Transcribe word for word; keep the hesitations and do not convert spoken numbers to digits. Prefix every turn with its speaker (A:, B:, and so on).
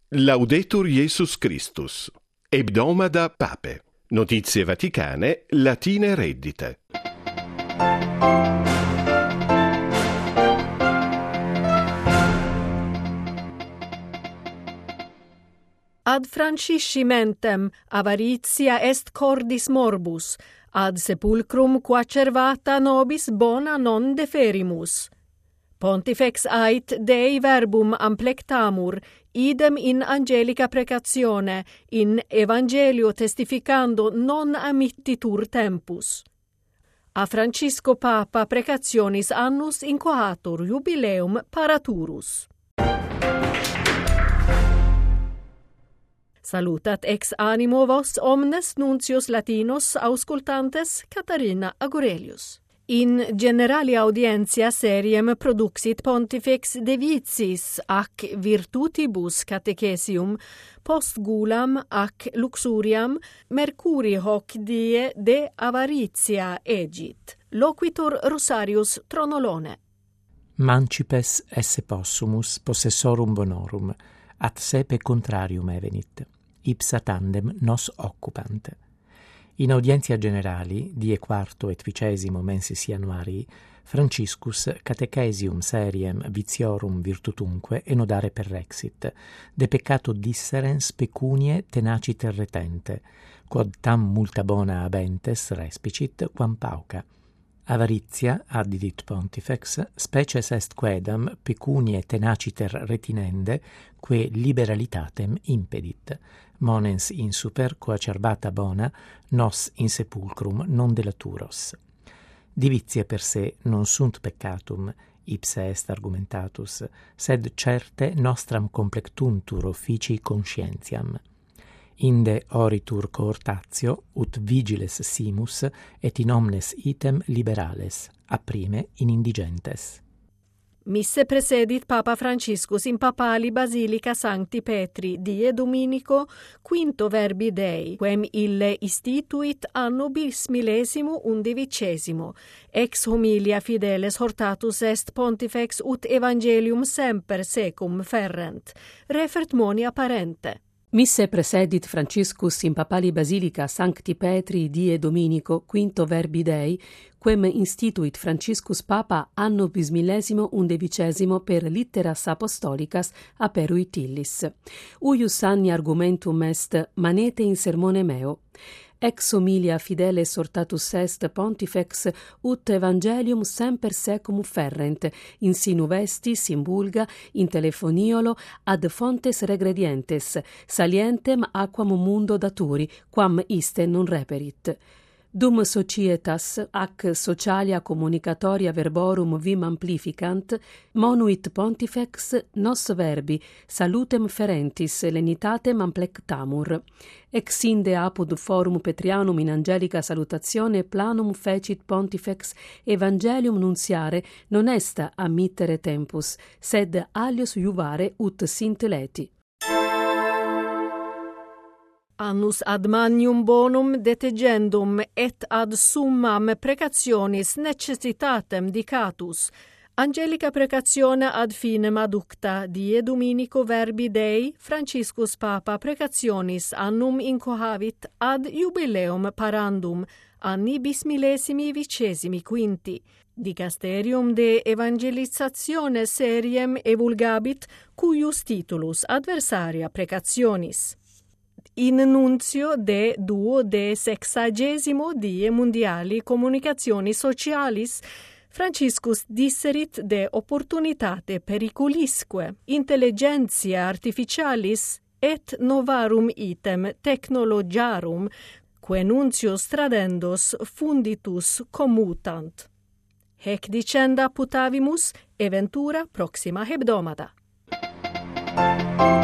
A: Laudetur Jesus Christus. Hebdomada Pape. Notizie vaticane, latine reddite.
B: Ad franciscimentem avaritia est cordis morbus, ad sepulcrum quacervata nobis bona non deferimus. Pontifex ait Dei verbum amplectamur, idem in angelica precatione, in evangelio testificando non amittitur tempus. A Francisco Papa precationis annus incoatur jubileum paraturus. Salutat ex animo vos omnes nuntius latinos auscultantes Catarina Agurelius. In generali audientia seriem produxit Pontifex Devicis ac virtutibus catechesium post gulam ac luxuriam mercuri hoc die de avaritia egit. Loquitur Rosarius Tronolone.
C: Mancipes esse possumus possessorum bonorum, at sepe contrarium evenit, ipsa tandem nos occupant. In audientia generali, die quarto et vicesimo mensis januarii, Franciscus catechesium seriem vitiorum virtutumque enodare perrexit, de peccato disserens pecunie tenaciter retente, quod tam multa bona habentes respicit quam pauca. Avaritia, addidit Pontifex, species est quedam pecunie tenaciter retinende, que liberalitatem impedit. Monens in super coacerbata bona, nos in sepulcrum non delaturos. Divitia per se non sunt peccatum, ipse est argumentatus, sed certe nostram complectuntur officii conscientiam. Inde oritur cohortatio, ut vigiles simus, et in omnes item liberales, a prime in indigentes.
B: Misse presedit Papa Franciscus in papali Basilica Sancti Petri, die Dominico, quinto verbi Dei, quem ille istituit anno bismillesimo undivicesimo, ex homilia fideles hortatus est Pontifex ut evangelium semper secum ferrent, refert monia parente.
D: Misse presedit Franciscus in papali Basilica Sancti Petri die Dominico, quinto verbi Dei, quem instituit Franciscus Papa anno bismillesimo undevicesimo per litteras apostolicas aperuit illis. Uius anni argumentum est manete in sermone meo. Ex homilia fideles hortatus est Pontifex ut evangelium semper secum ferrent, in sinu vestis, in bulga, in telefoniolo, ad fontes regredientes, salientem aquam mundo daturi, quam iste non reperit. Dum societas, ac socialia communicatoria verborum vim amplificant, monuit Pontifex nos verbi, salutem ferentis, lenitatem amplectamur. Ex inde apud forum Petrianum in angelica salutatione planum fecit Pontifex evangelium nunciare non est ammittere tempus, sed alios iuvare ut sint leti.
B: Annus ad magnum bonum detegendum et ad summam precationis necessitatem dicatus, angelica precatione ad finem adducta, die Dominico verbi Dei, Franciscus Papa precationis annum incohavit ad jubileum parandum, anni bismillesimi vicesimi quinti. Dicasterium de evangelizatione seriem evulgabit, cuius titulus adversaria precationis. In nuncio de duo de sexagesimo die mondiali communicazioni socialis, Franciscus disserit de opportunitate periculisque, intelligentia artificialis et novarum item technologiarum, que nuncios tradendos funditus commutant. Hec dicenda putavimus, eventura proxima hebdomada.